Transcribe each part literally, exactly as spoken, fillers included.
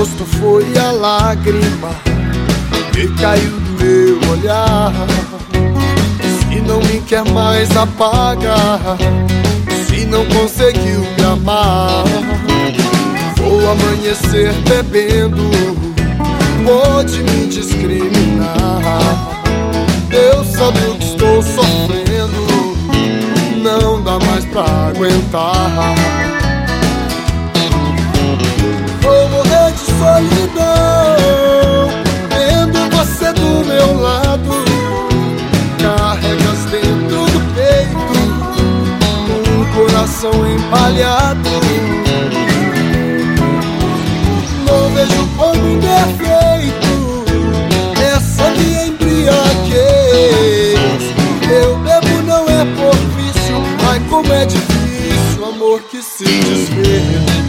agosto foi a lágrima que caiu do meu olhar. Se não me quer mais, apaga. Se não conseguiu me amar, vou amanhecer bebendo. Pode me discriminar, eu sabe o que estou sofrendo, não dá mais pra aguentar. Vou morrer de solidão, vendo você do meu lado. Carregas dentro do peito um coração empalhado. Não vejo como defeito essa minha embriaguez. Eu bebo não é por vício, ai como é difícil, amor que se desfez.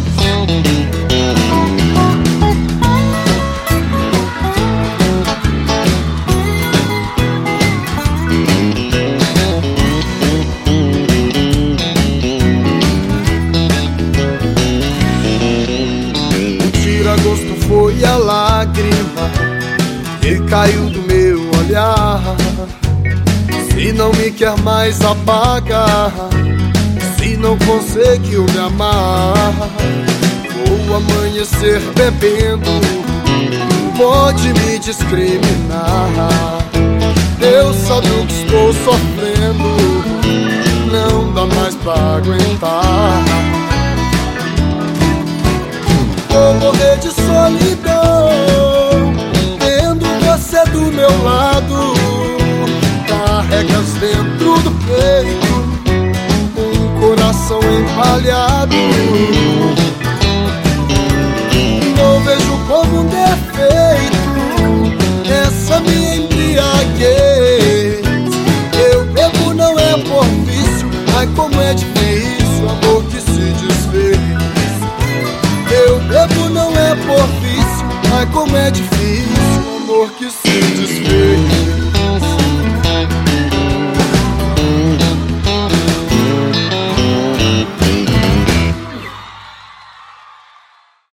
Agosto foi a lágrima que caiu do meu olhar. Se não me quer mais, apaga. Se não conseguiu me amar, vou amanhecer bebendo. Pode me discriminar, Deus sabe o que estou sofrendo, não dá mais pra aguentar. Vou morrer de solidão, vendo você do meu lado. Carregas dentro do peito um coração empalhado. Não vejo como um defeito essa minha embriaguez. Eu bebo não é por vício, ai como é difícil, amor que se desfez. Eu bebo não é por vício, ai como é difícil.